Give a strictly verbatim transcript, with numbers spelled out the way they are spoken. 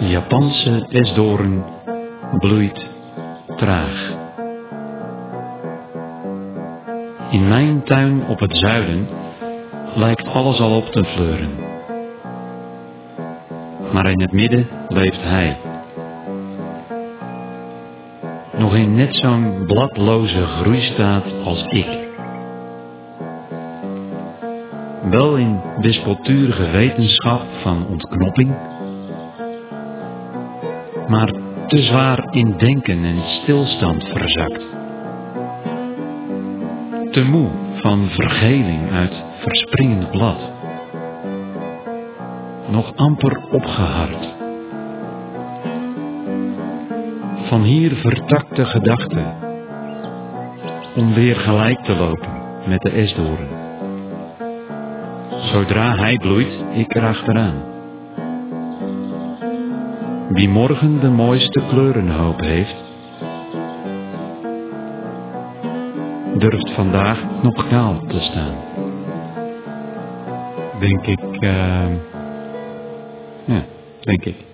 De Japanse esdoorn bloeit traag. In mijn tuin op het zuiden lijkt alles al op te fleuren. Maar in het midden leeft hij. Nog in net zo'n bladloze groeistaat als ik. Wel in wispelturige wetenschap van ontknopping, maar te zwaar in denken en stilstand verzakt. Te moe van vergeling uit verspringend blad. Nog amper opgehard. Van hier vertakte gedachten, om weer gelijk te lopen met de esdoorn. Zodra hij bloeit, ik erachteraan. Wie morgen de mooiste kleurenhoop heeft, durft vandaag nog kaal te staan. Denk ik, uh, ja, denk ik.